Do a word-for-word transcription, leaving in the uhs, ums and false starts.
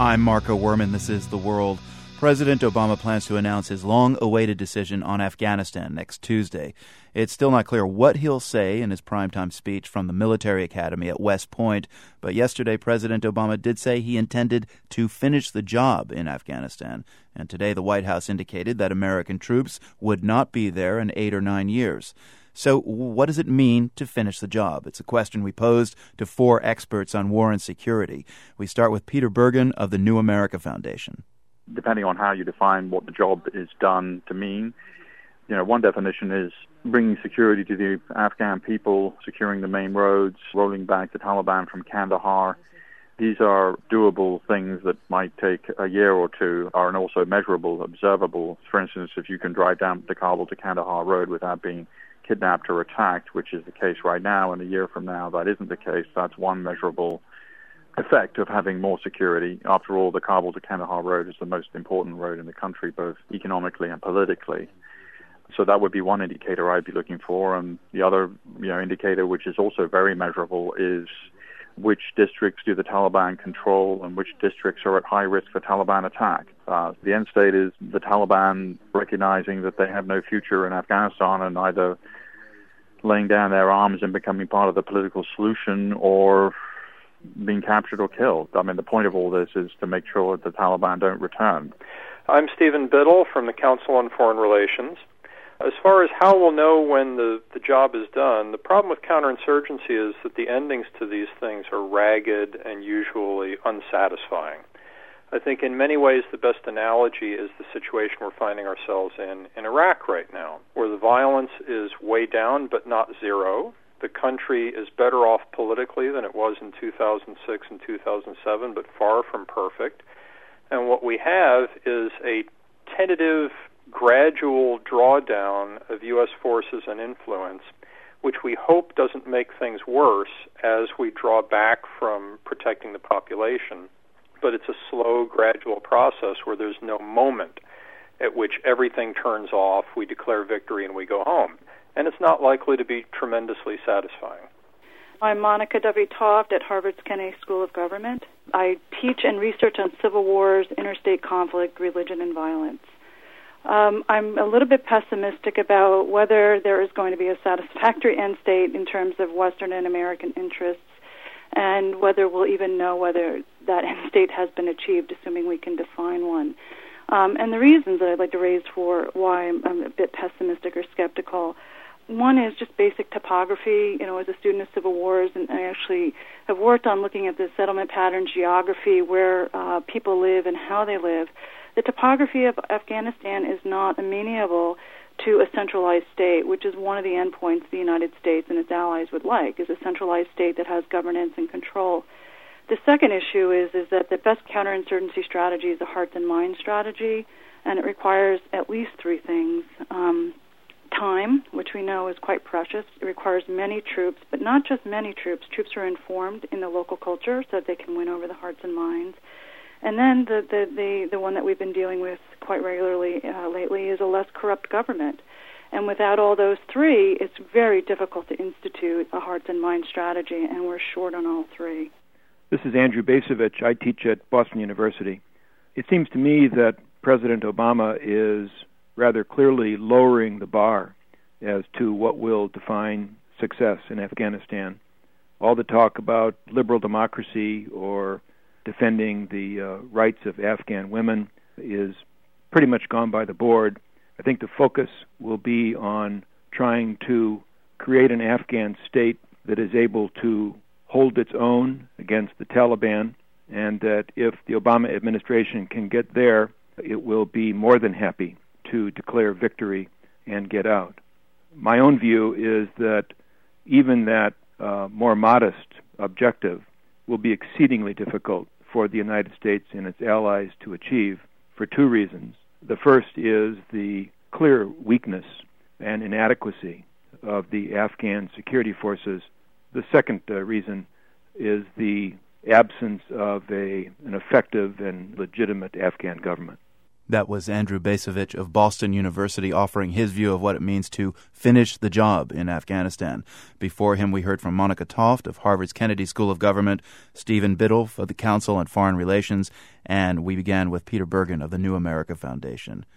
I'm Marco Werman. This is The World. President Obama plans to announce his long-awaited decision on Afghanistan next Tuesday. It's still not clear what he'll say in his primetime speech from the military academy at West Point, but yesterday President Obama did say he intended to finish the job in Afghanistan, and today the White House indicated that American troops would not be there in eight or nine years. So what does it mean to finish the job? It's a question we posed to four experts on war and security. We start with Peter Bergen of the New America Foundation. Depending on how you define what the job is done to mean, you know, one definition is bringing security to the Afghan people, securing the main roads, rolling back the Taliban from Kandahar. These are doable things that might take a year or two, are and also measurable, observable. For instance, if you can drive down the Kabul to Kandahar road without being kidnapped or attacked, which is the case right now, and a year from now that isn't the case, that's one measurable effect of having more security. After all, the Kabul to Kandahar road is the most important road in the country, both economically and politically. So that would be one indicator I'd be looking for. And the other, you know, indicator, which is also very measurable, is which districts do the Taliban control and which districts are at high risk for Taliban attack. Uh, the end state is the Taliban recognizing that they have no future in Afghanistan and either laying down their arms and becoming part of the political solution or being captured or killed. I mean, the point of all this is to make sure that the Taliban don't return. I'm Stephen Biddle from the Council on Foreign Relations. As far as how we'll know when the, the job is done, the problem with counterinsurgency is that the endings to these things are ragged and usually unsatisfying. I think in many ways the best analogy is the situation we're finding ourselves in in Iraq right now, where the violence is way down but not zero. The country is better off politically than it was in two thousand six and two thousand seven, but far from perfect. And what we have is a tentative, gradual drawdown of U S forces and influence, which we hope doesn't make things worse as we draw back from protecting the population. But it's a slow, gradual process where there's no moment at which everything turns off, we declare victory, and we go home. And it's not likely to be tremendously satisfying. I'm Monica W. Toft at Harvard's Kennedy School of Government. I teach and research on civil wars, interstate conflict, religion, and violence. Um, I'm a little bit pessimistic about whether there is going to be a satisfactory end state in terms of Western and American interests, and whether we'll even know whether that end state has been achieved, assuming we can define one. Um, and the reasons that I'd like to raise for why I'm, I'm a bit pessimistic or skeptical: one is just basic topography. You know, as a student of civil wars, and I actually have worked on looking at the settlement pattern geography, where uh, people live and how they live. The topography of Afghanistan is not amenable to a centralized state, which is one of the endpoints the United States and its allies would like, is a centralized state that has governance and control. The second issue is, is that the best counterinsurgency strategy is a hearts and minds strategy, and it requires at least three things. Um, time, which we know is quite precious. It requires many troops, but not just many troops. Troops are informed in the local culture so that they can win over the hearts and minds. And then the, the, the, the one that we've been dealing with quite regularly uh, lately is a less corrupt government. And without all those three, it's very difficult to institute a hearts and minds strategy, and we're short on all three. This is Andrew Bacevich. I teach at Boston University. It seems to me that President Obama is rather clearly lowering the bar as to what will define success in Afghanistan. All the talk about liberal democracy or defending the uh, rights of Afghan women is pretty much gone by the board. I think the focus will be on trying to create an Afghan state that is able to hold its own against the Taliban, and that if the Obama administration can get there, it will be more than happy to declare victory and get out. My own view is that even that uh, more modest objective will be exceedingly difficult for the United States and its allies to achieve for two reasons. The first is the clear weakness and inadequacy of the Afghan security forces. The second uh, reason is the absence of a, an effective and legitimate Afghan government. That was Andrew Bacevich of Boston University offering his view of what it means to finish the job in Afghanistan. Before him, we heard from Monica Toft of Harvard's Kennedy School of Government, Stephen Biddle of the Council on Foreign Relations, and we began with Peter Bergen of the New America Foundation.